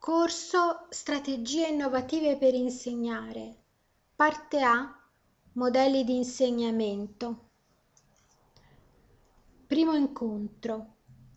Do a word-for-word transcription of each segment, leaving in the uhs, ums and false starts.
Corso Strategie innovative per insegnare. Parte A. Modelli di insegnamento. Primo incontro.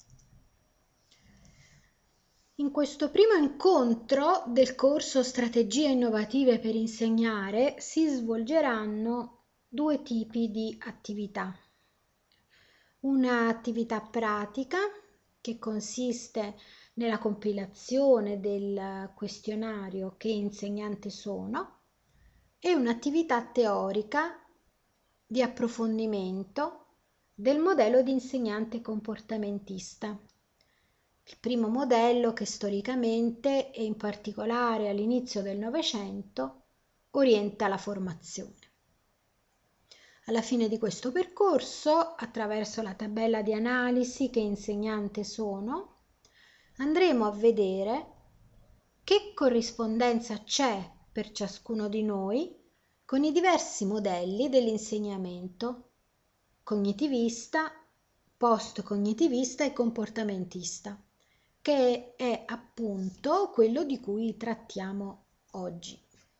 In questo primo incontro del corso Strategie innovative per insegnare si svolgeranno due tipi di attività. Una attività pratica che consiste nella compilazione del questionario Che insegnante sono e un'attività teorica di approfondimento del modello di insegnante comportamentista. Il primo modello che storicamente e in particolare all'inizio del Novecento orienta la formazione. Alla fine di questo percorso, attraverso la tabella di analisi Che insegnante sono, andremo a vedere che corrispondenza c'è per ciascuno di noi con i diversi modelli dell'insegnamento cognitivista, post-cognitivista e comportamentista, che è appunto quello di cui trattiamo oggi.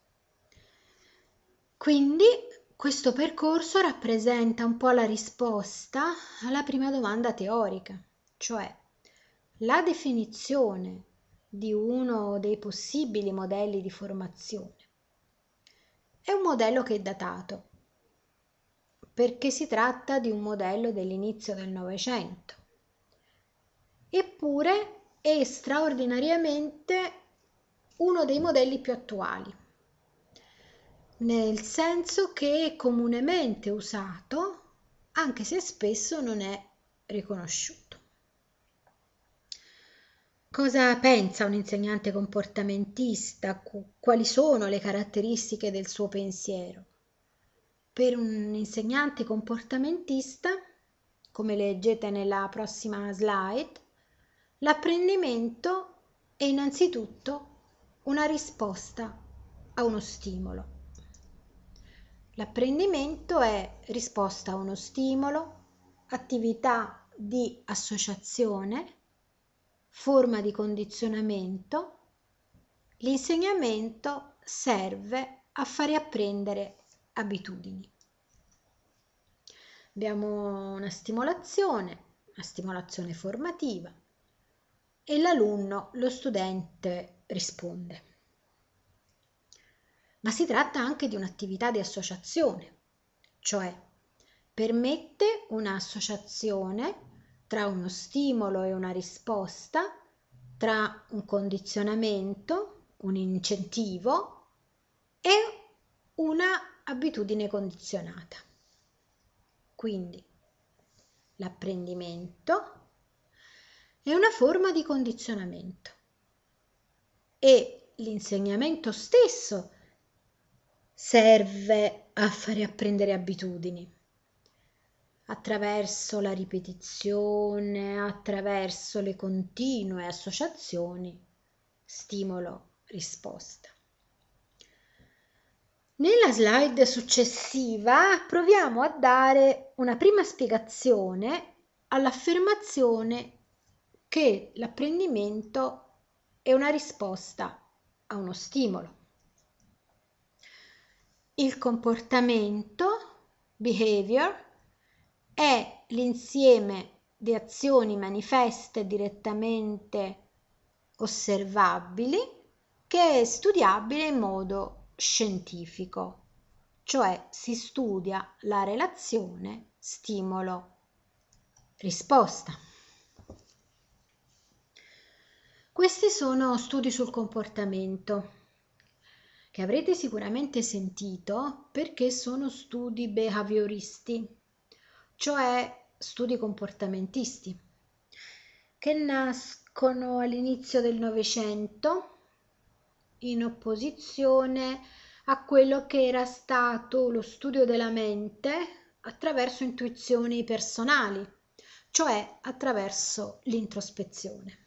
Quindi questo percorso rappresenta un po' la risposta alla prima domanda teorica, cioè la definizione di uno dei possibili modelli di formazione. È un modello che è datato, perché si tratta di un modello dell'inizio del Novecento, eppure è straordinariamente uno dei modelli più attuali, nel senso che è comunemente usato, anche se spesso non è riconosciuto. Cosa pensa un insegnante comportamentista? Quali sono le caratteristiche del suo pensiero? Per un insegnante comportamentista, come leggete nella prossima slide, l'apprendimento è innanzitutto una risposta a uno stimolo. L'apprendimento è risposta a uno stimolo, attività di associazione, forma di condizionamento. L'insegnamento serve a fare apprendere abitudini. Abbiamo una stimolazione, una stimolazione formativa e l'alunno, lo studente, risponde. Ma si tratta anche di un'attività di associazione, cioè permette un'associazione tra uno stimolo e una risposta, tra un condizionamento, un incentivo e una abitudine condizionata. Quindi l'apprendimento è una forma di condizionamento e l'insegnamento stesso serve a fare apprendere abitudini attraverso la ripetizione, attraverso le continue associazioni stimolo-risposta. Nella slide successiva proviamo a dare una prima spiegazione all'affermazione che l'apprendimento è una risposta a uno stimolo. Il comportamento, behavior, è l'insieme di azioni manifeste direttamente osservabili che è studiabile in modo scientifico, cioè si studia la relazione stimolo-risposta. Questi sono studi sul comportamento che avrete sicuramente sentito perché sono studi behavioristi, cioè studi comportamentisti, che nascono all'inizio del Novecento in opposizione a quello che era stato lo studio della mente attraverso intuizioni personali, cioè attraverso l'introspezione.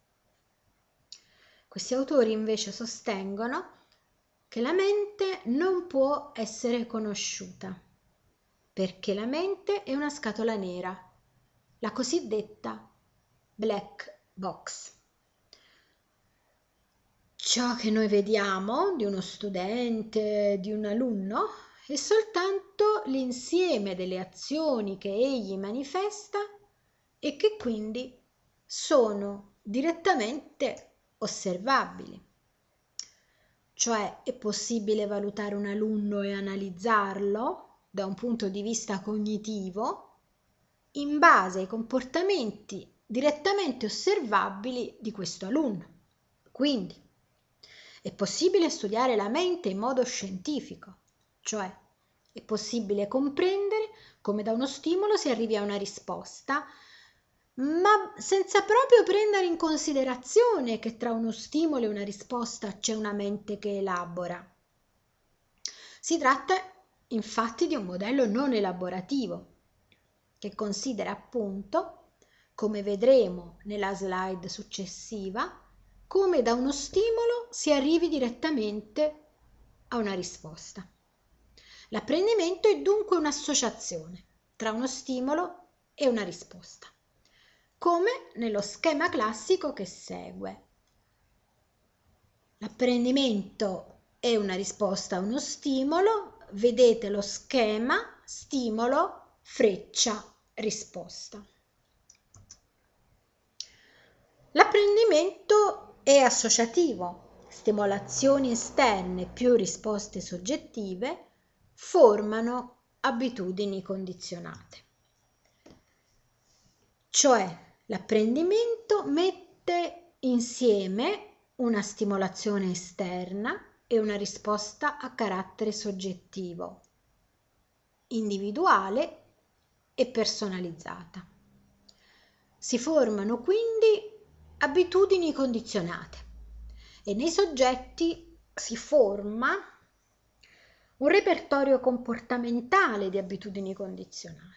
Questi autori invece sostengono che la mente non può essere conosciuta, perché la mente è una scatola nera, la cosiddetta black box. ciò che noi vediamo di uno studente, di un alunno, è soltanto l'insieme delle azioni che egli manifesta e che quindi sono direttamente osservabili. Cioè è possibile valutare un alunno e analizzarlo da un punto di vista cognitivo in base ai comportamenti direttamente osservabili di questo alunno. Quindi è possibile studiare la mente in modo scientifico, cioè è possibile comprendere come da uno stimolo si arrivi a una risposta, ma senza proprio prendere in considerazione che tra uno stimolo e una risposta c'è una mente che elabora. Si tratta infatti di un modello non elaborativo, che considera appunto, come vedremo nella slide successiva, come da uno stimolo si arrivi direttamente a una risposta. L'apprendimento è dunque un'associazione tra uno stimolo e una risposta, come nello schema classico che segue. L'apprendimento è una risposta a uno stimolo, vedete lo schema stimolo, freccia, risposta. L'apprendimento è associativo, stimolazioni esterne più risposte soggettive formano abitudini condizionate. Cioè l'apprendimento mette insieme una stimolazione esterna e una risposta a carattere soggettivo, individuale e personalizzata. Si formano quindi abitudini condizionate e nei soggetti si forma un repertorio comportamentale di abitudini condizionate.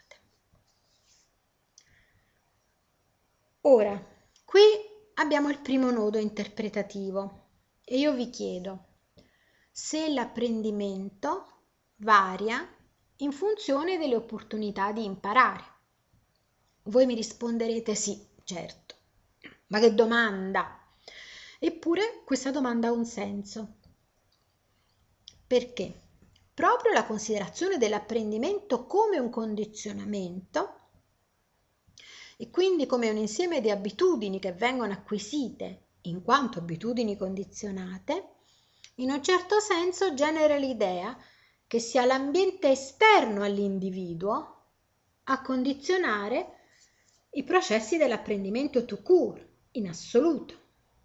Ora, qui abbiamo il primo nodo interpretativo e io vi chiedo se l'apprendimento varia in funzione delle opportunità di imparare. Voi mi risponderete sì, certo. Ma che domanda! Eppure questa domanda ha un senso. Perché? Proprio la considerazione dell'apprendimento come un condizionamento e quindi come un insieme di abitudini che vengono acquisite in quanto abitudini condizionate, in un certo senso genera l'idea che sia l'ambiente esterno all'individuo a condizionare i processi dell'apprendimento tout court, in assoluto.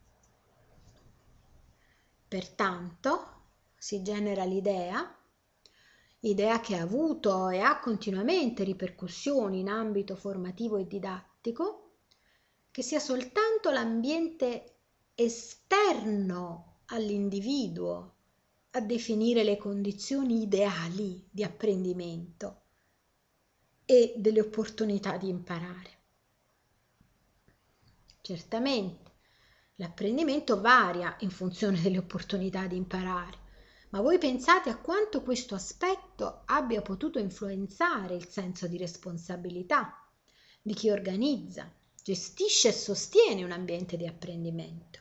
Pertanto si genera l'idea, idea che ha avuto e ha continuamente ripercussioni in ambito formativo e didattico, che sia soltanto l'ambiente esterno all'individuo a definire le condizioni ideali di apprendimento e delle opportunità di imparare. Certamente l'apprendimento varia in funzione delle opportunità di imparare, ma voi pensate a quanto questo aspetto abbia potuto influenzare il senso di responsabilità di chi organizza, gestisce e sostiene un ambiente di apprendimento.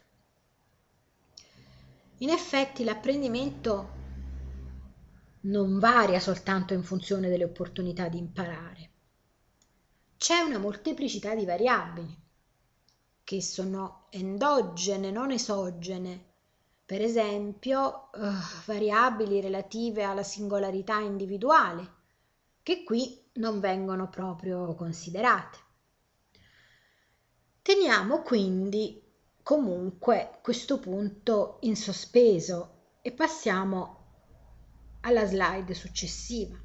In effetti l'apprendimento non varia soltanto in funzione delle opportunità di imparare. C'è una molteplicità di variabili che sono endogene, non esogene. Per esempio, eh, variabili relative alla singolarità individuale, che qui non vengono proprio considerate. Teniamo quindi comunque questo punto in sospeso e passiamo alla slide successiva.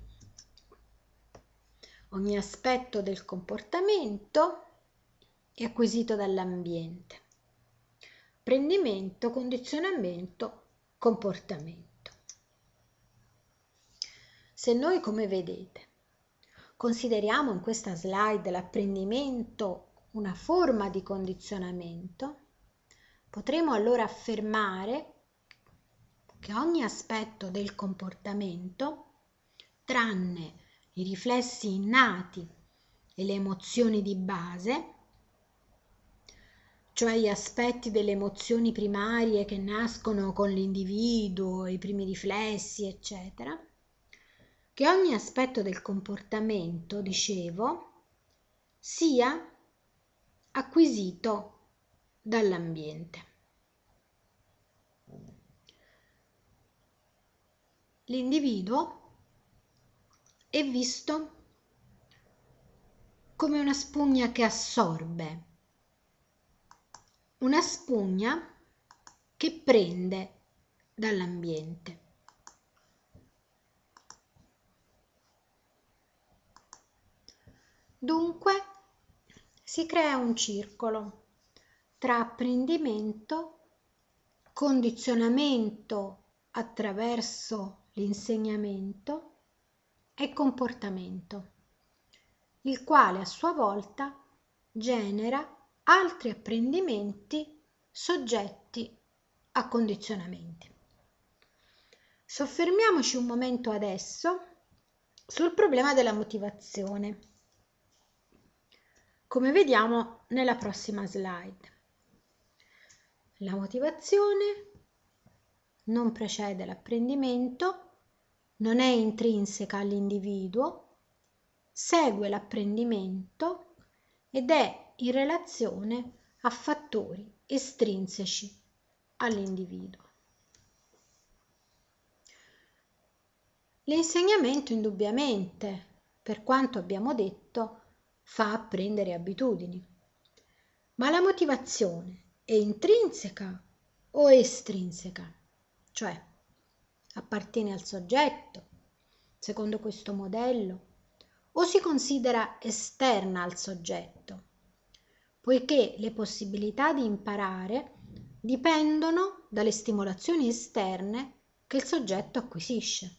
Ogni aspetto del comportamento è acquisito dall'ambiente. Apprendimento, condizionamento, comportamento. Se noi, come vedete, consideriamo in questa slide l'apprendimento una forma di condizionamento, potremo allora affermare che ogni aspetto del comportamento, tranne i riflessi innati e le emozioni di base, cioè gli aspetti delle emozioni primarie che nascono con l'individuo, i primi riflessi, eccetera, che ogni aspetto del comportamento, dicevo, sia acquisito dall'ambiente. L'individuo è visto come una spugna che assorbe, una spugna che prende dall'ambiente. Dunque si crea un circolo tra apprendimento, condizionamento attraverso l'insegnamento e comportamento, il quale a sua volta genera altri apprendimenti soggetti a condizionamenti. Soffermiamoci un momento adesso sul problema della motivazione, come vediamo nella prossima slide. La motivazione non precede l'apprendimento, non è intrinseca all'individuo, segue l'apprendimento ed è in relazione a fattori estrinseci all'individuo. L'insegnamento indubbiamente, per quanto abbiamo detto, fa apprendere abitudini, ma la motivazione è intrinseca o estrinseca? Cioè, appartiene al soggetto, secondo questo modello, o si considera esterna al soggetto, poiché le possibilità di imparare dipendono dalle stimolazioni esterne che il soggetto acquisisce.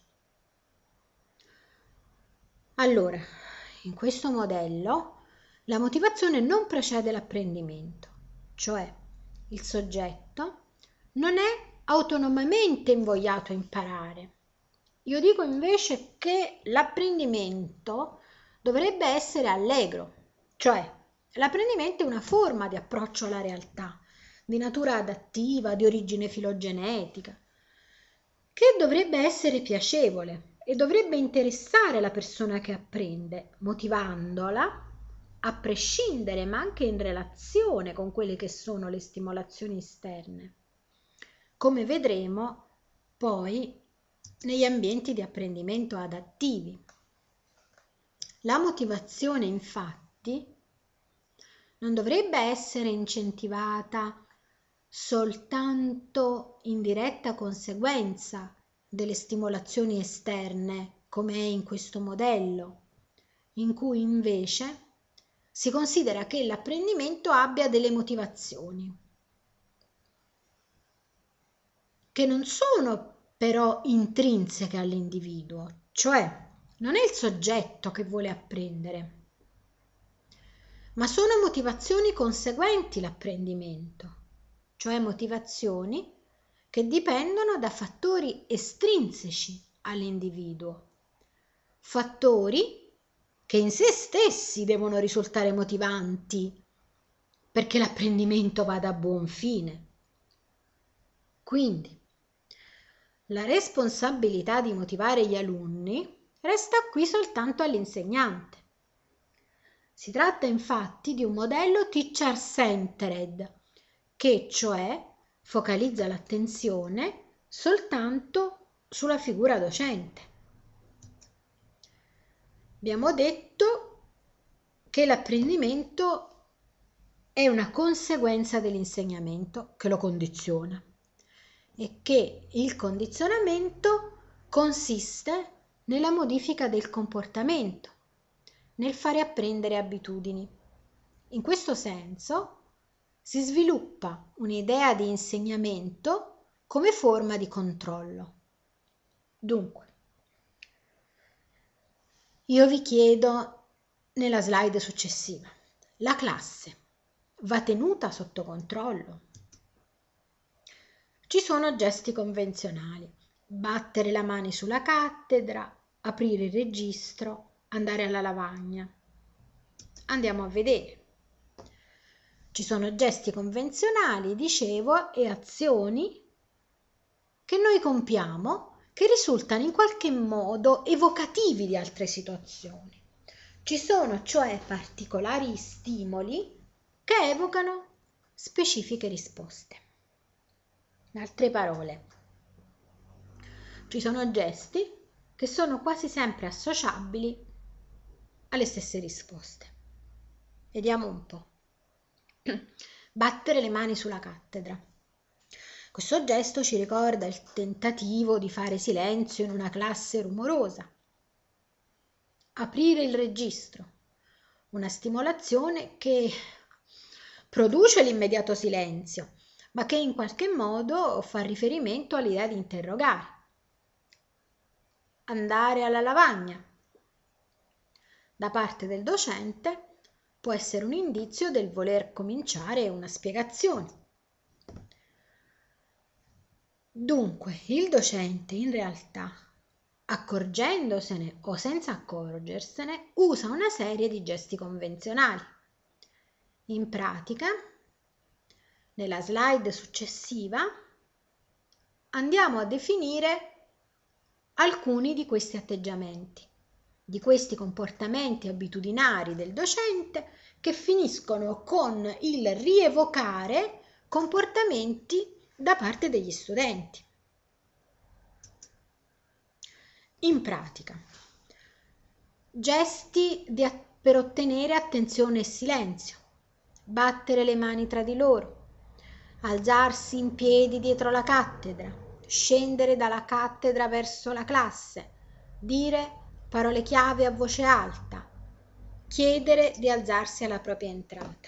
Allora, in questo modello, la motivazione non precede l'apprendimento, cioè il soggetto non è autonomamente invogliato a imparare. Io dico invece che l'apprendimento dovrebbe essere allegro, cioè l'apprendimento è una forma di approccio alla realtà, di natura adattiva, di origine filogenetica, che dovrebbe essere piacevole e dovrebbe interessare la persona che apprende, motivandola a prescindere, ma anche in relazione con quelle che sono le stimolazioni esterne, come vedremo poi negli ambienti di apprendimento adattivi. La motivazione, infatti, non dovrebbe essere incentivata soltanto in diretta conseguenza delle stimolazioni esterne, come è in questo modello, in cui invece si considera che l'apprendimento abbia delle motivazioni, che non sono però intrinseche all'individuo, cioè non è il soggetto che vuole apprendere, ma sono motivazioni conseguenti all'apprendimento, cioè motivazioni che dipendono da fattori estrinseci all'individuo, fattori che in sé stessi devono risultare motivanti perché l'apprendimento vada a buon fine. Quindi, la responsabilità di motivare gli alunni resta qui soltanto all'insegnante. Si tratta infatti di un modello teacher-centered, che cioè focalizza l'attenzione soltanto sulla figura docente. Abbiamo detto che l'apprendimento è una conseguenza dell'insegnamento che lo condiziona e che il condizionamento consiste nella modifica del comportamento, nel fare apprendere abitudini. In questo senso si sviluppa un'idea di insegnamento come forma di controllo. Dunque, io vi chiedo nella slide successiva, la classe va tenuta sotto controllo? Ci sono gesti convenzionali, battere la mano sulla cattedra, aprire il registro, andare alla lavagna. Andiamo a vedere. Ci sono gesti convenzionali, dicevo, e azioni che noi compiamo che risultano in qualche modo evocativi di altre situazioni. Ci sono cioè particolari stimoli che evocano specifiche risposte. In altre parole, ci sono gesti che sono quasi sempre associabili alle stesse risposte. Vediamo un po'. Battere le mani sulla cattedra. Questo gesto ci ricorda il tentativo di fare silenzio in una classe rumorosa. Aprire il registro, una stimolazione che produce l'immediato silenzio, ma che in qualche modo fa riferimento all'idea di interrogare. Andare alla lavagna. Da parte del docente può essere un indizio del voler cominciare una spiegazione. Dunque, il docente in realtà, accorgendosene o senza accorgersene, usa una serie di gesti convenzionali. In pratica, nella slide successiva, andiamo a definire alcuni di questi atteggiamenti, di questi comportamenti abitudinari del docente che finiscono con il rievocare comportamenti da parte degli studenti. In pratica, gesti di, per ottenere attenzione e silenzio, battere le mani tra di loro, alzarsi in piedi dietro la cattedra, scendere dalla cattedra verso la classe, dire parole chiave a voce alta, chiedere di alzarsi alla propria entrata.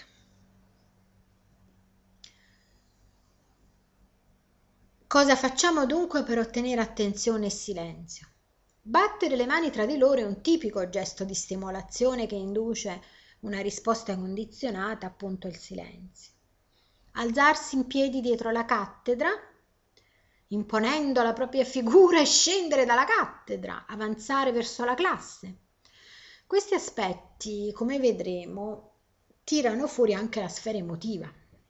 Cosa facciamo dunque per ottenere attenzione e silenzio? Battere le mani tra di loro è un tipico gesto di stimolazione che induce una risposta condizionata, appunto il silenzio. Alzarsi in piedi dietro la cattedra, imponendo la propria figura e scendere dalla cattedra, avanzare verso la classe. Questi aspetti, come vedremo, tirano fuori anche la sfera emotiva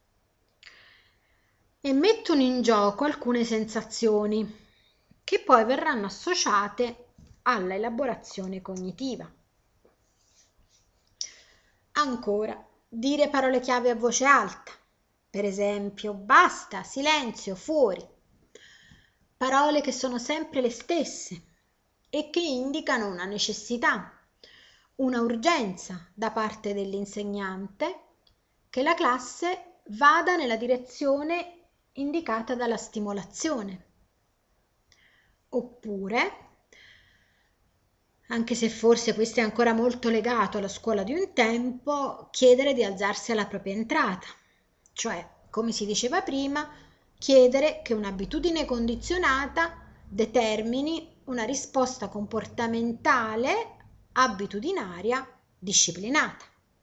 e mettono in gioco alcune sensazioni che poi verranno associate alla elaborazione cognitiva. Ancora, dire parole chiave a voce alta, per esempio basta, silenzio, fuori. Parole che sono sempre le stesse e che indicano una necessità, una urgenza da parte dell'insegnante che la classe vada nella direzione indicata dalla stimolazione. Oppure, anche se forse questo è ancora molto legato alla scuola di un tempo, chiedere di alzarsi alla propria entrata, cioè, come si diceva prima, chiedere che un'abitudine condizionata determini una risposta comportamentale abitudinaria disciplinata.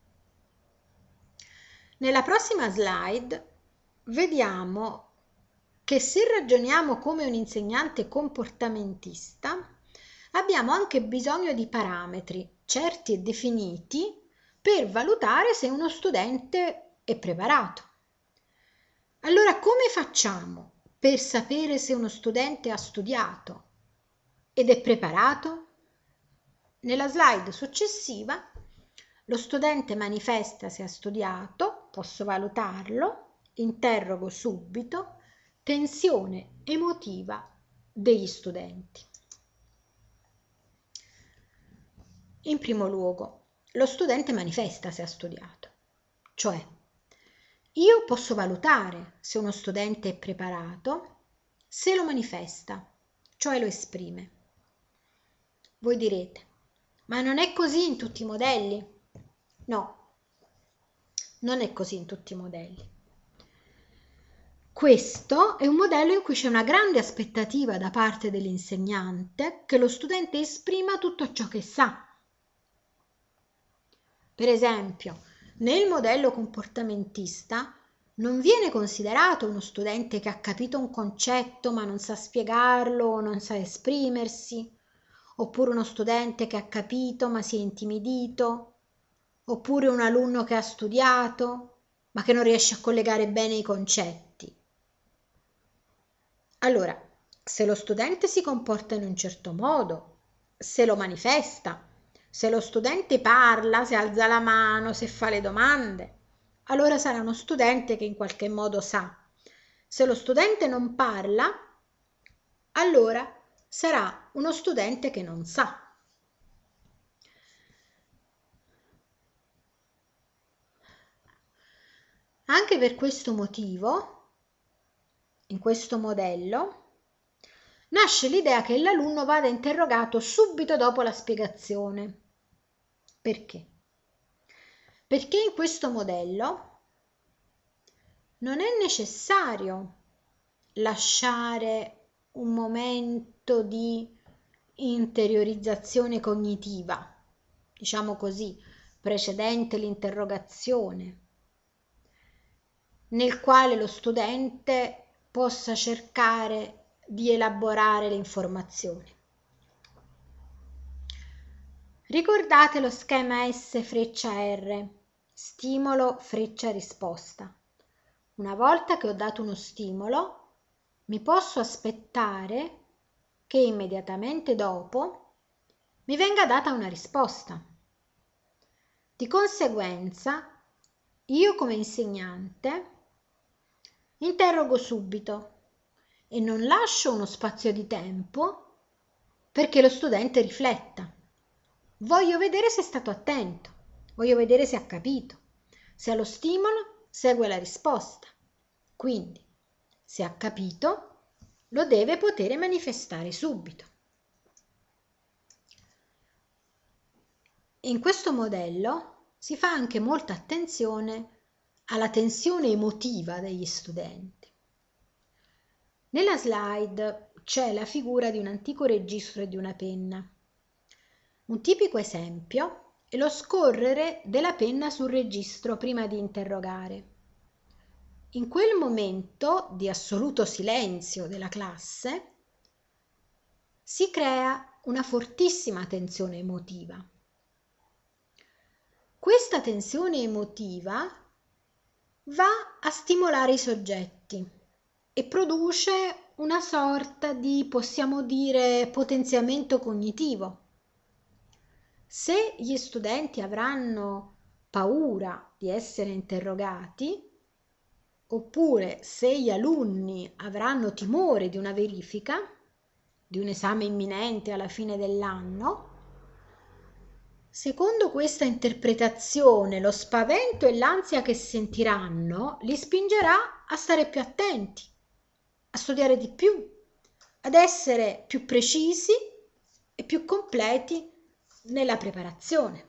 Nella prossima slide vediamo che se ragioniamo come un insegnante comportamentista, abbiamo anche bisogno di parametri certi e definiti per valutare se uno studente è preparato. Allora, come facciamo per sapere se uno studente ha studiato ed è preparato? Nella slide successiva, lo studente manifesta se ha studiato, posso valutarlo, interrogo subito, tensione emotiva degli studenti. In primo luogo, lo studente manifesta se ha studiato, cioè io posso valutare se uno studente è preparato se lo manifesta, cioè lo esprime. Voi direte, ma non è così in tutti i modelli? No, non è così in tutti i modelli. Questo è un modello in cui c'è una grande aspettativa da parte dell'insegnante che lo studente esprima tutto ciò che sa. Per esempio, nel modello comportamentista non viene considerato uno studente che ha capito un concetto ma non sa spiegarlo o non sa esprimersi, oppure uno studente che ha capito ma si è intimidito, oppure un alunno che ha studiato, ma che non riesce a collegare bene i concetti. Allora, se lo studente si comporta in un certo modo, se lo manifesta, se lo studente parla, se alza la mano, se fa le domande, allora sarà uno studente che in qualche modo sa. Se lo studente non parla, allora sarà uno studente che non sa. Anche per questo motivo, in questo modello, nasce l'idea che l'alunno vada interrogato subito dopo la spiegazione. Perché? Perché in questo modello non è necessario lasciare un momento di interiorizzazione cognitiva, diciamo così, precedente l'interrogazione, nel quale lo studente possa cercare di elaborare le informazioni. Ricordate lo schema S freccia R, stimolo freccia risposta. Una volta che ho dato uno stimolo, mi posso aspettare che immediatamente dopo mi venga data una risposta. Di conseguenza, io come insegnante interrogo subito e non lascio uno spazio di tempo perché lo studente rifletta. Voglio vedere se è stato attento, voglio vedere se ha capito, se allo stimolo segue la risposta. Quindi, se ha capito, lo deve poter manifestare subito. In questo modello si fa anche molta attenzione alla tensione emotiva degli studenti. Nella slide c'è la figura di un antico registro e di una penna. Un tipico esempio è lo scorrere della penna sul registro prima di interrogare. In quel momento di assoluto silenzio della classe si crea una fortissima tensione emotiva. Questa tensione emotiva va a stimolare i soggetti e produce una sorta di, possiamo dire, potenziamento cognitivo. Se gli studenti avranno paura di essere interrogati, oppure se gli alunni avranno timore di una verifica, di un esame imminente alla fine dell'anno, secondo questa interpretazione lo spavento e l'ansia che sentiranno li spingerà a stare più attenti, a studiare di più, ad essere più precisi e più completi nella preparazione.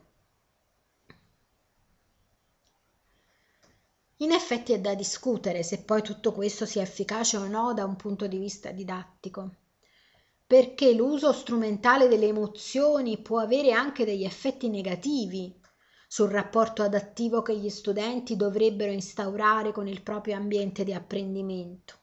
In effetti è da discutere se poi tutto questo sia efficace o no da un punto di vista didattico, perché l'uso strumentale delle emozioni può avere anche degli effetti negativi sul rapporto adattivo che gli studenti dovrebbero instaurare con il proprio ambiente di apprendimento.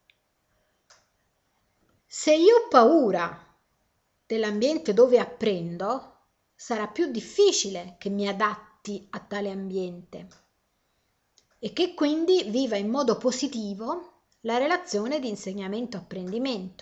Se io ho paura dell'ambiente dove apprendo, sarà più difficile che mi adatti a tale ambiente e che quindi viva in modo positivo la relazione di insegnamento-apprendimento.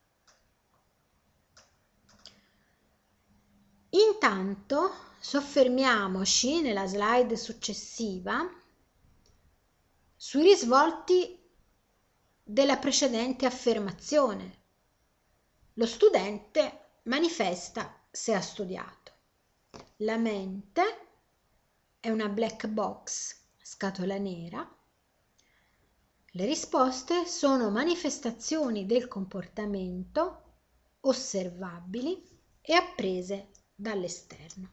Intanto soffermiamoci nella slide successiva sui risvolti della precedente affermazione. Lo studente manifesta se ha studiato. La mente è una black box, scatola nera. Le risposte sono manifestazioni del comportamento osservabili e apprese dall'esterno.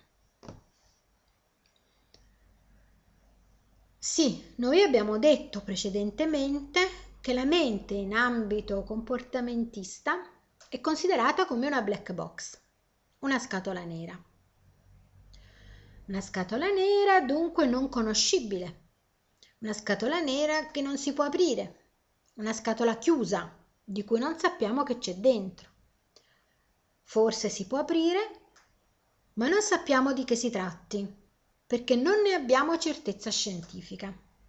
Sì, noi abbiamo detto precedentemente che la mente in ambito comportamentista è considerata come una black box, una scatola nera. Una scatola nera dunque non conoscibile, una scatola nera che non si può aprire, una scatola chiusa di cui non sappiamo che c'è dentro. Forse si può aprire, ma non sappiamo di che si tratti, perché non ne abbiamo certezza scientifica.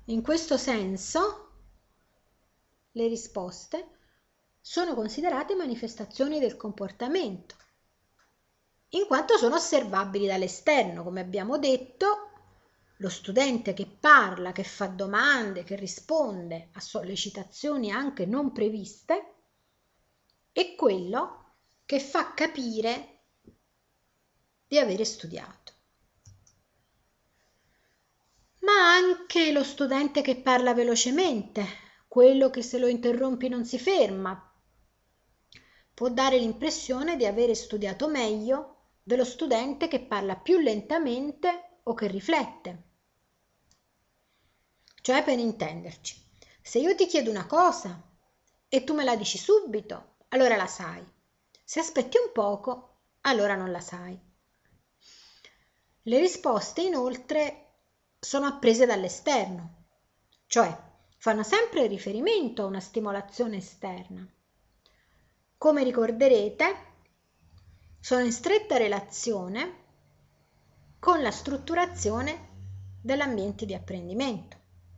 In questo senso, le risposte sono considerate manifestazioni del comportamento, in quanto sono osservabili dall'esterno. Come abbiamo detto, lo studente che parla, che fa domande, che risponde a sollecitazioni anche non previste, è quello che fa capire di avere studiato. Ma anche lo studente che parla velocemente, quello che se lo interrompi non si ferma, può dare l'impressione di avere studiato meglio dello studente che parla più lentamente o che riflette. Cioè, per intenderci, se io ti chiedo una cosa e tu me la dici subito, allora la sai. Se aspetti un poco, allora non la sai. Le risposte, inoltre, sono apprese dall'esterno, cioè fanno sempre riferimento a una stimolazione esterna. Come ricorderete, sono in stretta relazione con la strutturazione dell'ambiente di apprendimento.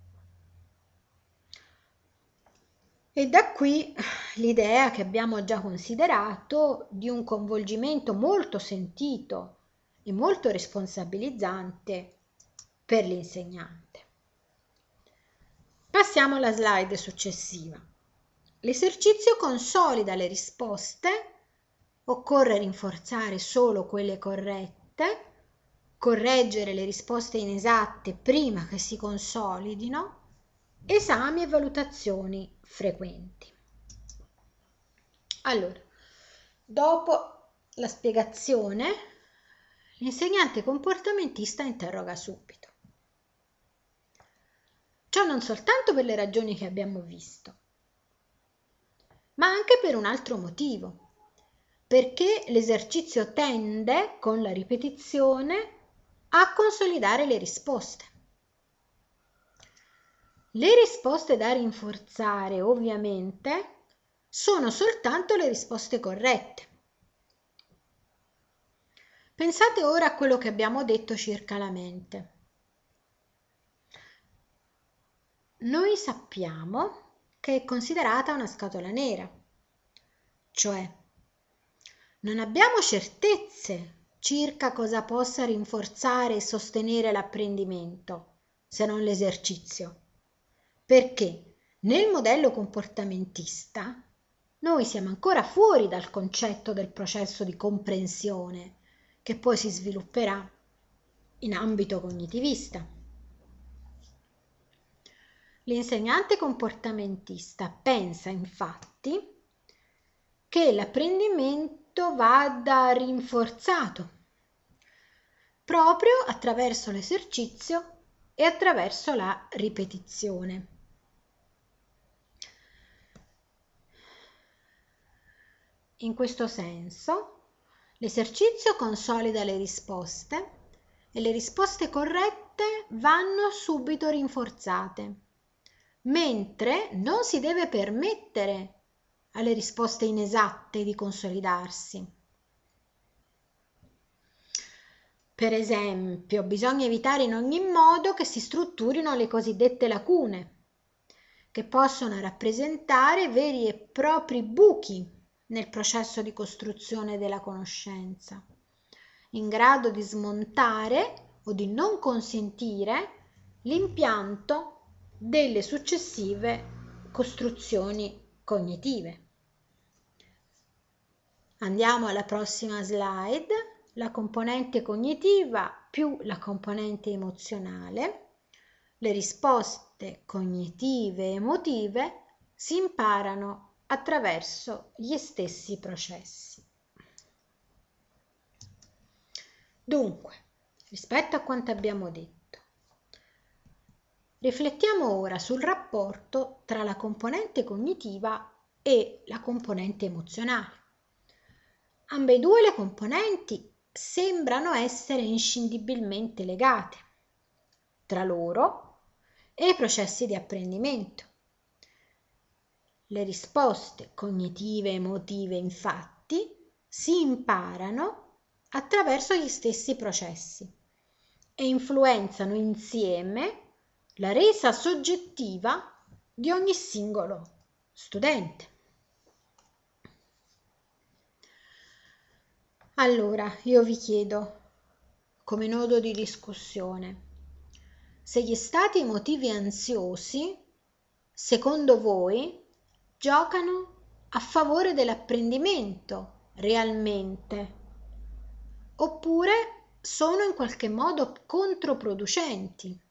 E da qui l'idea che abbiamo già considerato di un coinvolgimento molto sentito e molto responsabilizzante per l'insegnante. Passiamo alla slide successiva. L'esercizio consolida le risposte, occorre rinforzare solo quelle corrette, correggere le risposte inesatte prima che si consolidino, esami e valutazioni frequenti. Allora, dopo la spiegazione, l'insegnante comportamentista interroga subito. Ciò non soltanto per le ragioni che abbiamo visto, ma anche per un altro motivo, perché l'esercizio tende, con la ripetizione, a consolidare le risposte. Le risposte da rinforzare, ovviamente, sono soltanto le risposte corrette. Pensate ora a quello che abbiamo detto circa la mente. Noi sappiamo che è considerata una scatola nera, cioè non abbiamo certezze circa cosa possa rinforzare e sostenere l'apprendimento, se non l'esercizio, perché nel modello comportamentista noi siamo ancora fuori dal concetto del processo di comprensione che poi si svilupperà in ambito cognitivista. L'insegnante comportamentista pensa infatti che l'apprendimento vada rinforzato proprio attraverso l'esercizio e attraverso la ripetizione. In questo senso, l'esercizio consolida le risposte e le risposte corrette vanno subito rinforzate, mentre non si deve permettere alle risposte inesatte di consolidarsi. Per esempio, bisogna evitare in ogni modo che si strutturino le cosiddette lacune, che possono rappresentare veri e propri buchi nel processo di costruzione della conoscenza, in grado di smontare o di non consentire l'impianto delle successive costruzioni cognitive. Andiamo alla prossima slide. La componente cognitiva più la componente emozionale. Le risposte cognitive e emotive si imparano attraverso gli stessi processi. Dunque, rispetto a quanto abbiamo detto, riflettiamo ora sul rapporto tra la componente cognitiva e la componente emozionale. Ambedue le componenti sembrano essere inscindibilmente legate tra loro e i processi di apprendimento. Le risposte cognitive e emotive, infatti, si imparano attraverso gli stessi processi e influenzano insieme la resa soggettiva di ogni singolo studente. Allora, io vi chiedo, come nodo di discussione, se gli stati emotivi ansiosi, secondo voi, giocano a favore dell'apprendimento realmente, oppure sono in qualche modo controproducenti.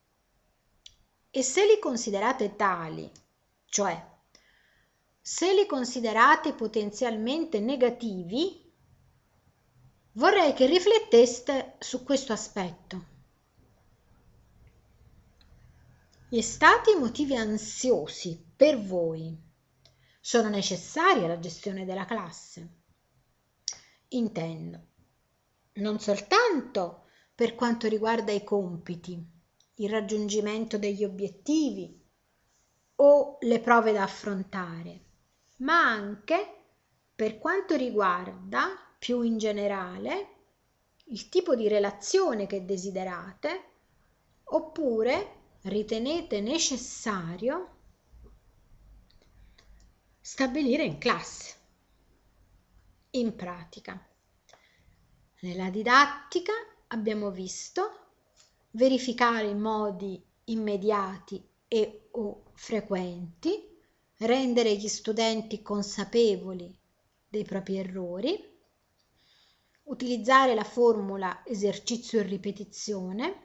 E se li considerate tali, cioè se li considerate potenzialmente negativi, vorrei che rifletteste su questo aspetto. Gli stati emotivi ansiosi per voi sono necessari alla gestione della classe? Intendo, non soltanto per quanto riguarda i compiti, il raggiungimento degli obiettivi o le prove da affrontare, ma anche per quanto riguarda, più in generale, il tipo di relazione che desiderate, oppure ritenete necessario stabilire in classe. In pratica, nella didattica abbiamo visto verificare in modi immediati e o frequenti, rendere gli studenti consapevoli dei propri errori, utilizzare la formula esercizio e ripetizione,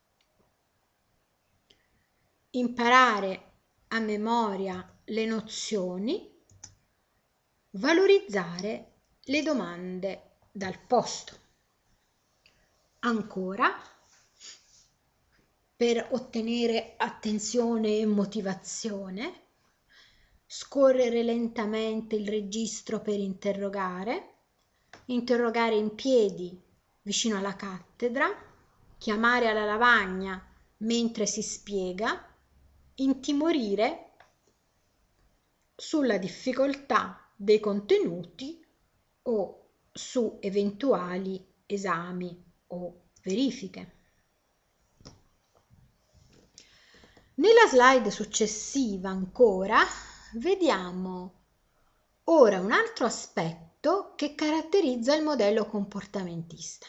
imparare a memoria le nozioni, valorizzare le domande dal posto. Ancora, per ottenere attenzione e motivazione, scorrere lentamente il registro per interrogare, interrogare in piedi vicino alla cattedra, chiamare alla lavagna mentre si spiega, intimorire sulla difficoltà dei contenuti o su eventuali esami o verifiche. Nella slide successiva ancora vediamo ora un altro aspetto che caratterizza il modello comportamentista.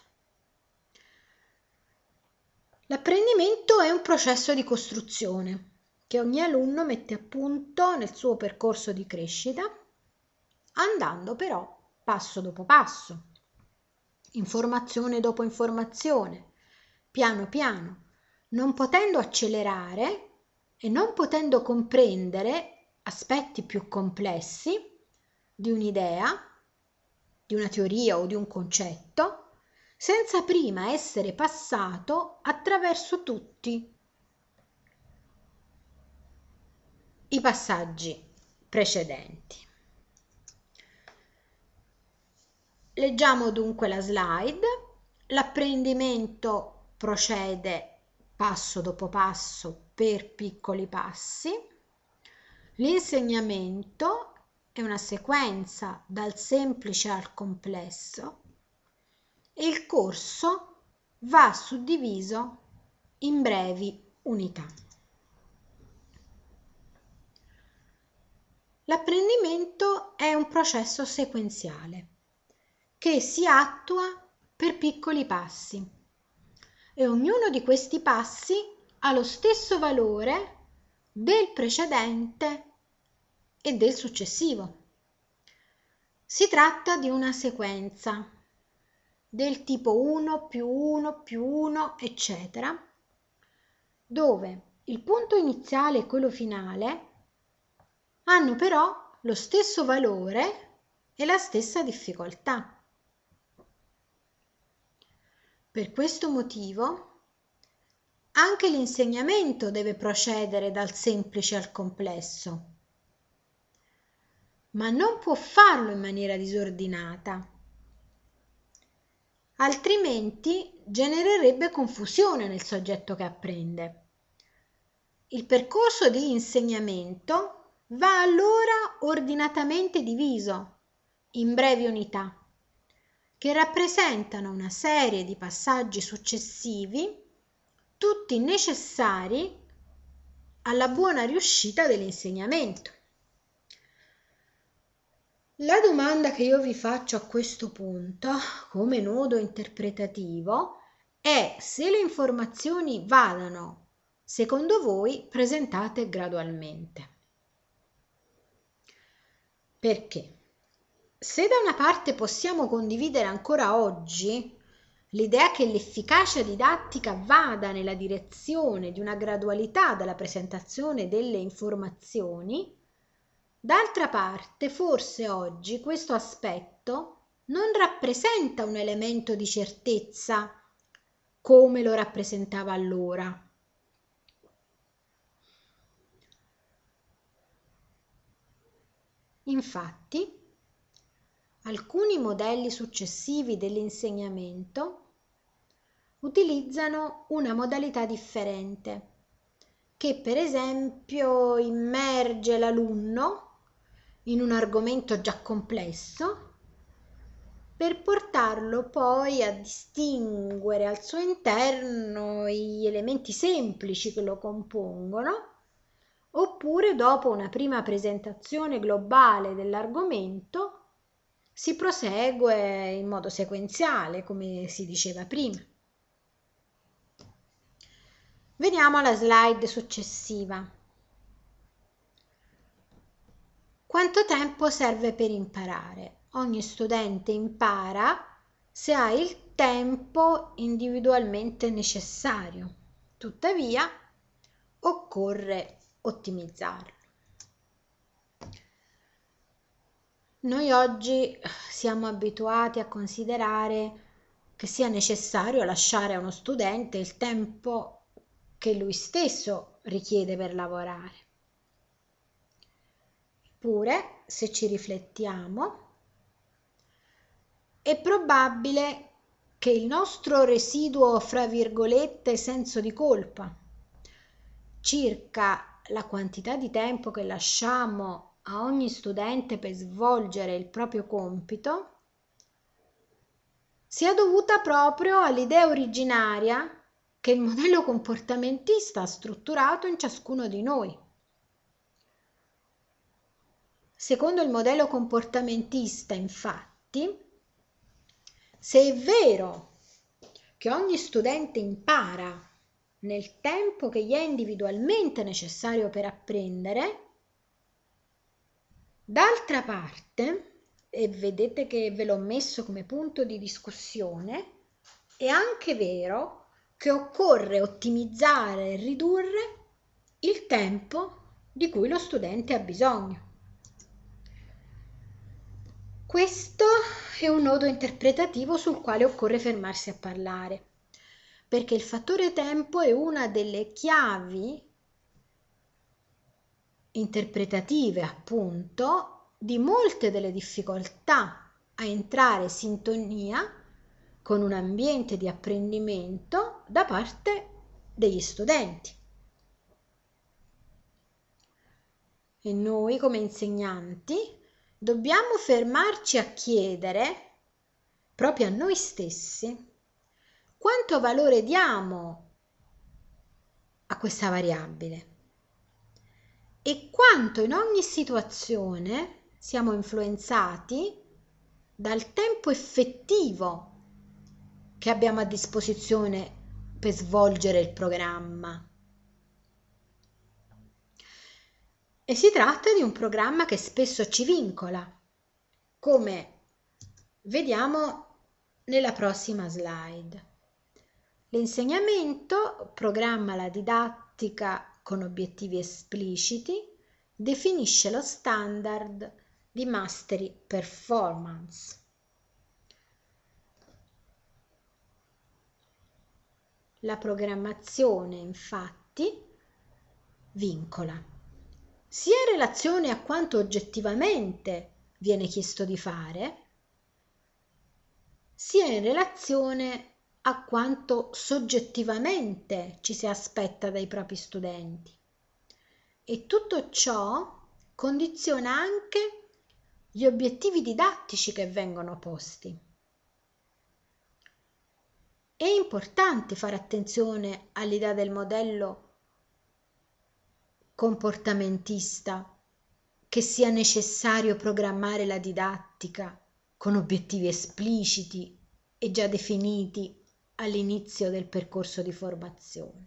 L'apprendimento è un processo di costruzione che ogni alunno mette a punto nel suo percorso di crescita, andando però passo dopo passo, informazione dopo informazione, piano piano, non potendo accelerare e non potendo comprendere aspetti più complessi di un'idea, di una teoria o di un concetto, senza prima essere passato attraverso tutti i passaggi precedenti. Leggiamo dunque la slide. L'apprendimento procede passo dopo passo per piccoli passi. L'insegnamento è una sequenza dal semplice al complesso e il corso va suddiviso in brevi unità. L'apprendimento è un processo sequenziale che si attua per piccoli passi e ognuno di questi passi ha lo stesso valore del precedente e del successivo. Si tratta di una sequenza del tipo uno più uno più uno, eccetera, dove il punto iniziale e quello finale hanno però lo stesso valore e la stessa difficoltà. Per questo motivo, anche l'insegnamento deve procedere dal semplice al complesso, ma non può farlo in maniera disordinata, altrimenti genererebbe confusione nel soggetto che apprende. Il percorso di insegnamento va allora ordinatamente diviso in brevi unità, che rappresentano una serie di passaggi successivi, tutti necessari alla buona riuscita dell'insegnamento. La domanda che io vi faccio a questo punto, come nodo interpretativo, è se le informazioni vadano, secondo voi, presentate gradualmente. Perché? Se da una parte possiamo condividere ancora oggi l'idea che l'efficacia didattica vada nella direzione di una gradualità della presentazione delle informazioni, d'altra parte forse oggi questo aspetto non rappresenta un elemento di certezza come lo rappresentava allora. Infatti, alcuni modelli successivi dell'insegnamento utilizzano una modalità differente, che per esempio immerge l'alunno in un argomento già complesso per portarlo poi a distinguere al suo interno gli elementi semplici che lo compongono, oppure dopo una prima presentazione globale dell'argomento si prosegue in modo sequenziale, come si diceva prima. Veniamo alla slide successiva. Quanto tempo serve per imparare? Ogni studente impara se ha il tempo individualmente necessario. Tuttavia, occorre ottimizzarlo. Noi oggi siamo abituati a considerare che sia necessario lasciare a uno studente il tempo che lui stesso richiede per lavorare. Eppure, se ci riflettiamo, è probabile che il nostro residuo, fra virgolette, senso di colpa circa la quantità di tempo che lasciamo a ogni studente per svolgere il proprio compito sia dovuta proprio all'idea originaria che il modello comportamentista ha strutturato in ciascuno di noi. Secondo il modello comportamentista, infatti, se è vero che ogni studente impara nel tempo che gli è individualmente necessario per apprendere, d'altra parte, e vedete che ve l'ho messo come punto di discussione, è anche vero che occorre ottimizzare e ridurre il tempo di cui lo studente ha bisogno. Questo è un nodo interpretativo sul quale occorre fermarsi a parlare, perché il fattore tempo è una delle chiavi interpretative, appunto, di molte delle difficoltà a entrare in sintonia con un ambiente di apprendimento da parte degli studenti. E noi come insegnanti dobbiamo fermarci a chiedere proprio a noi stessi quanto valore diamo a questa variabile e quanto in ogni situazione siamo influenzati dal tempo effettivo che abbiamo a disposizione per svolgere il programma. E si tratta di un programma che spesso ci vincola, come vediamo nella prossima slide. L'insegnamento programma la didattica con obiettivi espliciti, definisce lo standard di mastery performance. La programmazione, infatti, vincola, sia in relazione a quanto oggettivamente viene chiesto di fare, sia in relazione a quanto soggettivamente ci si aspetta dai propri studenti. E tutto ciò condiziona anche gli obiettivi didattici che vengono posti. È importante fare attenzione all'idea del modello comportamentista che sia necessario programmare la didattica con obiettivi espliciti e già definiti all'inizio del percorso di formazione.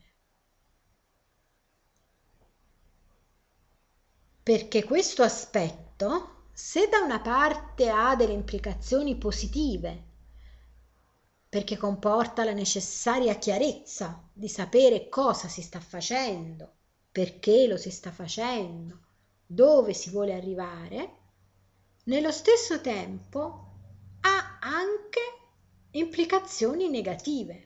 Perché questo aspetto, se da una parte ha delle implicazioni positive, perché comporta la necessaria chiarezza di sapere cosa si sta facendo, perché lo si sta facendo, dove si vuole arrivare, nello stesso tempo ha anche implicazioni negative.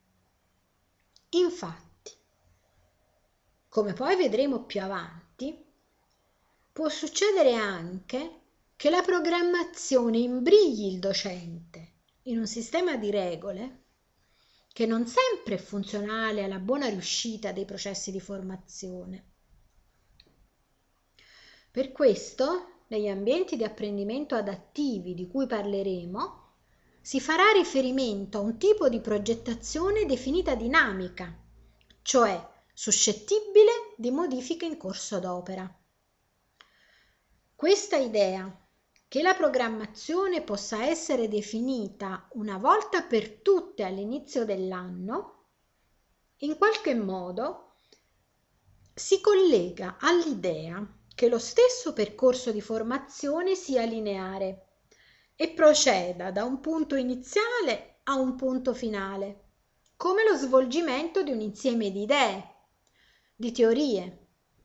Infatti, come poi vedremo più avanti, può succedere anche che la programmazione imbrigli il docente in un sistema di regole che non sempre è funzionale alla buona riuscita dei processi di formazione. Per questo, negli ambienti di apprendimento adattivi di cui parleremo, si farà riferimento a un tipo di progettazione definita dinamica, cioè suscettibile di modifiche in corso d'opera. Questa idea che la programmazione possa essere definita una volta per tutte all'inizio dell'anno, in qualche modo si collega all'idea che lo stesso percorso di formazione sia lineare e proceda da un punto iniziale a un punto finale, come lo svolgimento di un insieme di idee, di teorie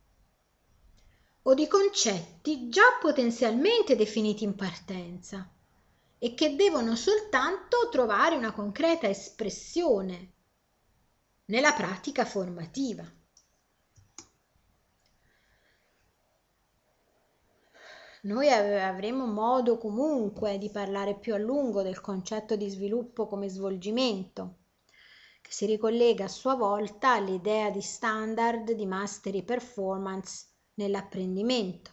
o di concetti già potenzialmente definiti in partenza e che devono soltanto trovare una concreta espressione nella pratica formativa. Noi avremo modo comunque di parlare più a lungo del concetto di sviluppo come svolgimento, che si ricollega a sua volta all'idea di standard di mastery performance nell'apprendimento.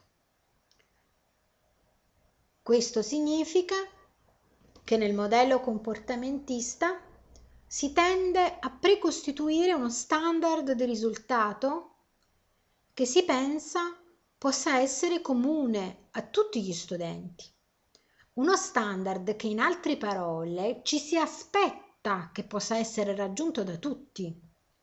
Questo significa che nel modello comportamentista si tende a precostituire uno standard di risultato che si pensa possa essere comune a tutti gli studenti. Uno standard che, in altre parole, ci si aspetta che possa essere raggiunto da tutti.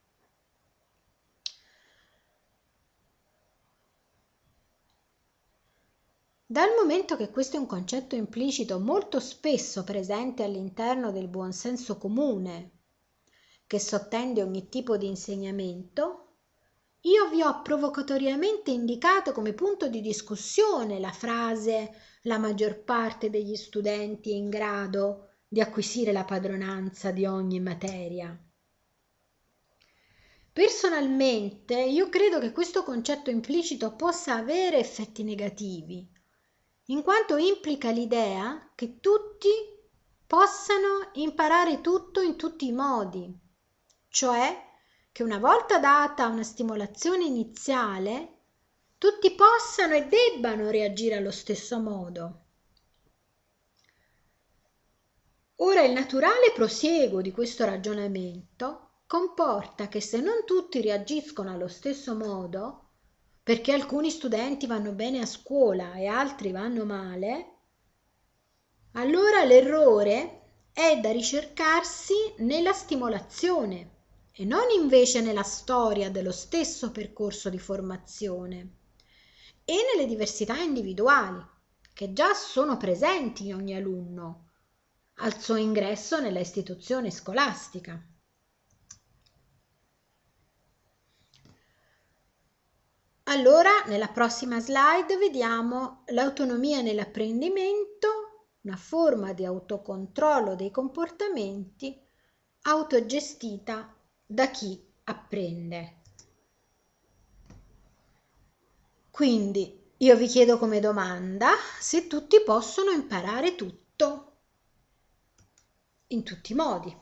Dal momento che questo è un concetto implicito molto spesso presente all'interno del buonsenso comune, che sottende ogni tipo di insegnamento, io vi ho provocatoriamente indicato come punto di discussione la frase «la maggior parte degli studenti è in grado di acquisire la padronanza di ogni materia». Personalmente, io credo che questo concetto implicito possa avere effetti negativi, in quanto implica l'idea che tutti possano imparare tutto in tutti i modi, cioè che una volta data una stimolazione iniziale, tutti possano e debbano reagire allo stesso modo. Ora, il naturale prosieguo di questo ragionamento comporta che se non tutti reagiscono allo stesso modo, perché alcuni studenti vanno bene a scuola e altri vanno male, allora l'errore è da ricercarsi nella stimolazione e non invece nella storia dello stesso percorso di formazione e nelle diversità individuali che già sono presenti in ogni alunno al suo ingresso nella istituzione scolastica. Allora, nella prossima slide vediamo l'autonomia nell'apprendimento, una forma di autocontrollo dei comportamenti autogestita da chi apprende. Quindi io vi chiedo come domanda se tutti possono imparare tutto in tutti i modi.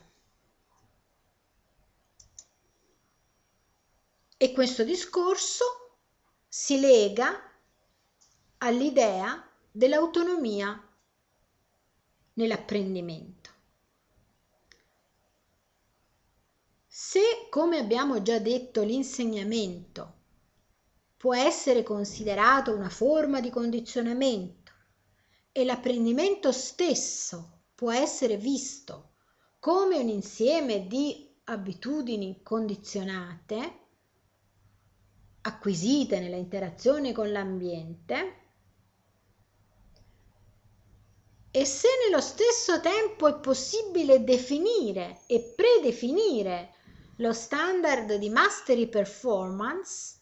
E questo discorso si lega all'idea dell'autonomia nell'apprendimento. Se, come abbiamo già detto, l'insegnamento può essere considerato una forma di condizionamento e l'apprendimento stesso può essere visto come un insieme di abitudini condizionate, acquisite nella interazione con l'ambiente, e se nello stesso tempo è possibile definire e predefinire lo standard di mastery performance,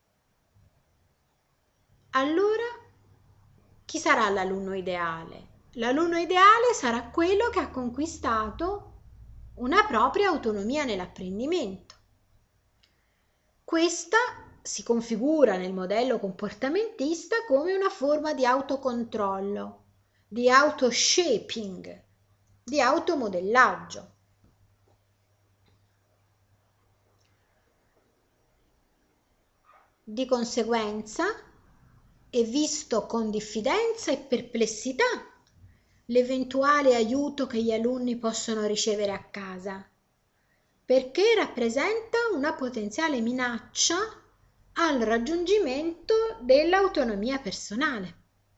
allora chi sarà l'alunno ideale? L'alunno ideale sarà quello che ha conquistato una propria autonomia nell'apprendimento. Questa si configura nel modello comportamentista come una forma di autocontrollo, di auto-shaping, di automodellaggio. Di conseguenza è visto con diffidenza e perplessità l'eventuale aiuto che gli alunni possono ricevere a casa, perché rappresenta una potenziale minaccia al raggiungimento dell'autonomia personale.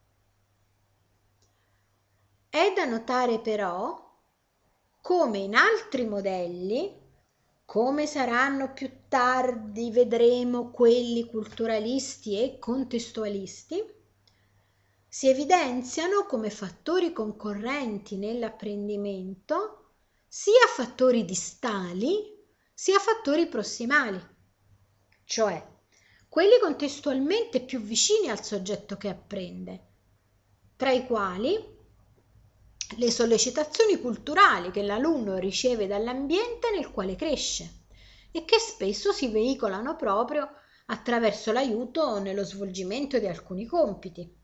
È da notare però come in altri modelli, come saranno più tardi vedremo quelli culturalisti e contestualisti, si evidenziano come fattori concorrenti nell'apprendimento sia fattori distali sia fattori prossimali, cioè quelli contestualmente più vicini al soggetto che apprende, tra i quali le sollecitazioni culturali che l'alunno riceve dall'ambiente nel quale cresce e che spesso si veicolano proprio attraverso l'aiuto nello svolgimento di alcuni compiti.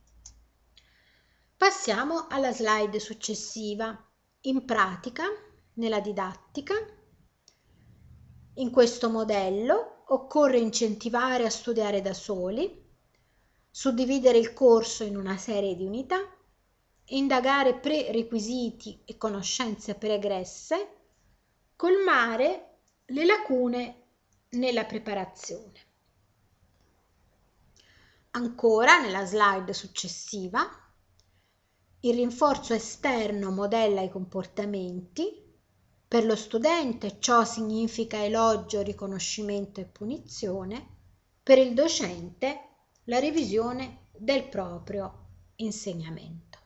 Passiamo alla slide successiva. In pratica, nella didattica, in questo modello occorre incentivare a studiare da soli, suddividere il corso in una serie di unità, indagare prerequisiti e conoscenze pregresse, colmare le lacune nella preparazione. Ancora, nella slide successiva, il rinforzo esterno modella i comportamenti. Per lo studente ciò significa elogio, riconoscimento e punizione. Per il docente la revisione del proprio insegnamento.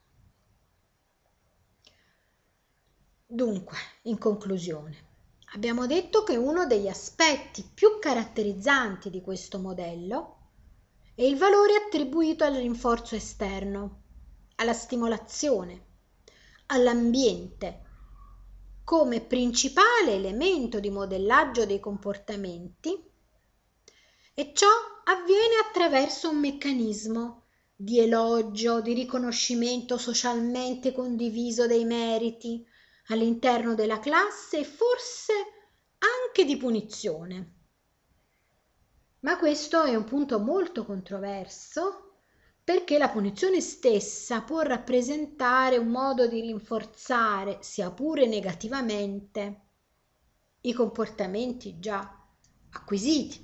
Dunque, in conclusione, abbiamo detto che uno degli aspetti più caratterizzanti di questo modello è il valore attribuito al rinforzo esterno, alla stimolazione, all'ambiente, come principale elemento di modellaggio dei comportamenti, e ciò avviene attraverso un meccanismo di elogio, di riconoscimento socialmente condiviso dei meriti all'interno della classe e forse anche di punizione. Ma questo è un punto molto controverso, perché la punizione stessa può rappresentare un modo di rinforzare, sia pure negativamente, i comportamenti già acquisiti.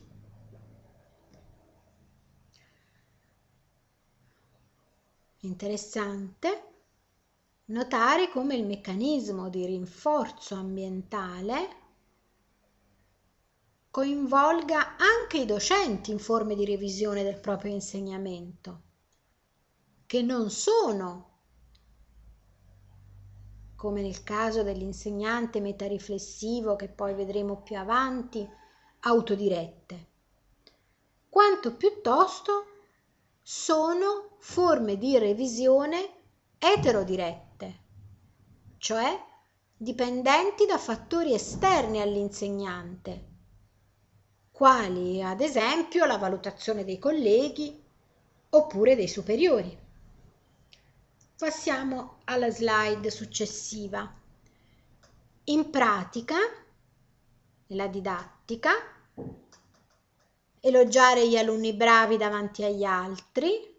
Interessante notare come il meccanismo di rinforzo ambientale coinvolga anche i docenti in forme di revisione del proprio insegnamento, che non sono, come nel caso dell'insegnante metariflessivo che poi vedremo più avanti, autodirette, quanto piuttosto sono forme di revisione eterodirette, cioè dipendenti da fattori esterni all'insegnante, quali ad esempio la valutazione dei colleghi oppure dei superiori. Passiamo alla slide successiva. In pratica, nella didattica, elogiare gli alunni bravi davanti agli altri,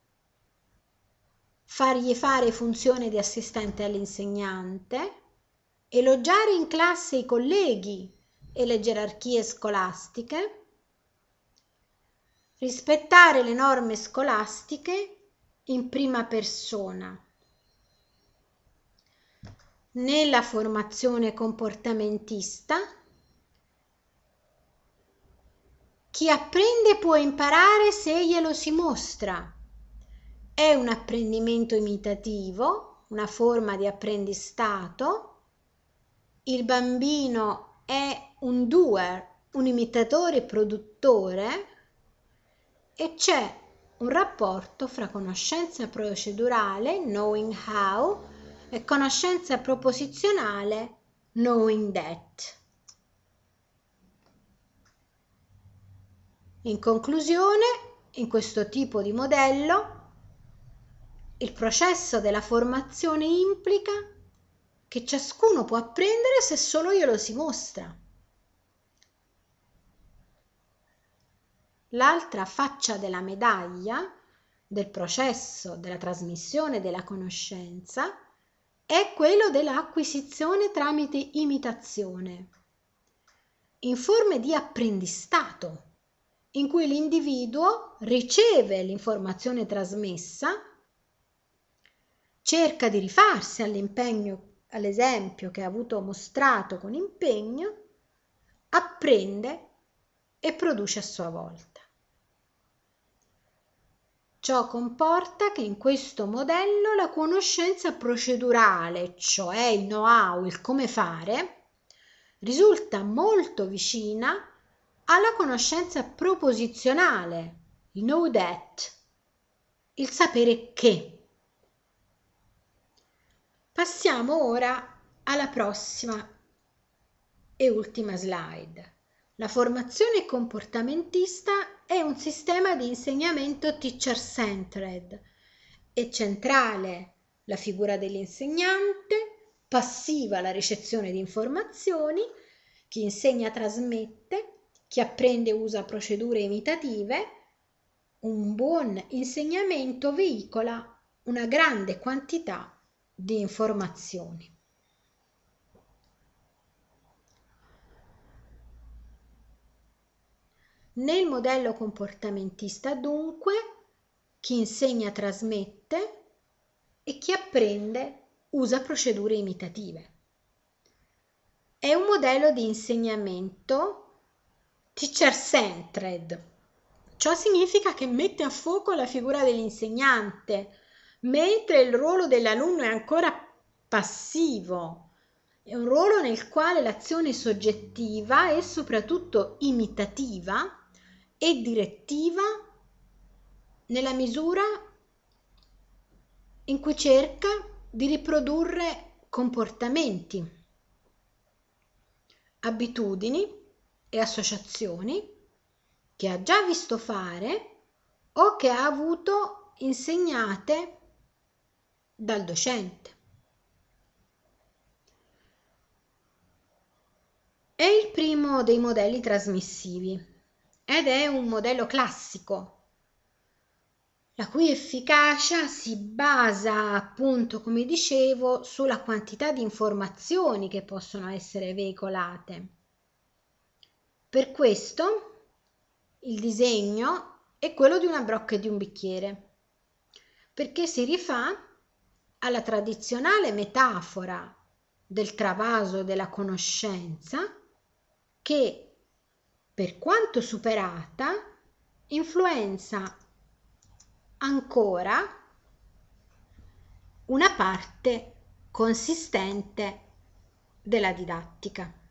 fargli fare funzione di assistente all'insegnante, elogiare in classe i colleghi e le gerarchie scolastiche, rispettare le norme scolastiche in prima persona. Nella formazione comportamentista, chi apprende può imparare se glielo si mostra. È un apprendimento imitativo, una forma di apprendistato. Il bambino è un doer, un imitatore produttore, e c'è un rapporto fra conoscenza procedurale, knowing how, e conoscenza proposizionale, knowing that. In conclusione, in questo tipo di modello, il processo della formazione implica che ciascuno può apprendere se solo glielo si mostra. L'altra faccia della medaglia del processo della trasmissione della conoscenza è quello dell'acquisizione tramite imitazione, in forme di apprendistato, in cui l'individuo riceve l'informazione trasmessa, cerca di rifarsi all'impegno, all'esempio che ha avuto mostrato con impegno, apprende e produce a sua volta. Ciò comporta che in questo modello la conoscenza procedurale, cioè il know-how, il come fare, risulta molto vicina alla conoscenza proposizionale, il know that, il sapere che. Passiamo ora alla prossima e ultima slide. La formazione comportamentista è un sistema di insegnamento teacher-centered. È centrale la figura dell'insegnante, passiva la ricezione di informazioni, chi insegna trasmette, chi apprende usa procedure imitative. Un buon insegnamento veicola una grande quantità di informazioni. Nel modello comportamentista, dunque, chi insegna trasmette e chi apprende usa procedure imitative. È un modello di insegnamento teacher-centered. Ciò significa che mette a fuoco la figura dell'insegnante, mentre il ruolo dell'alunno è ancora passivo. È un ruolo nel quale l'azione soggettiva è soprattutto imitativa e direttiva nella misura in cui cerca di riprodurre comportamenti, abitudini e associazioni che ha già visto fare o che ha avuto insegnate dal docente. È il primo dei modelli trasmissivi ed è un modello classico, la cui efficacia si basa, appunto, come dicevo, sulla quantità di informazioni che possono essere veicolate. Per questo il disegno è quello di una brocca e di un bicchiere, perché si rifà alla tradizionale metafora del travaso della conoscenza che, per quanto superata, influenza ancora una parte consistente della didattica.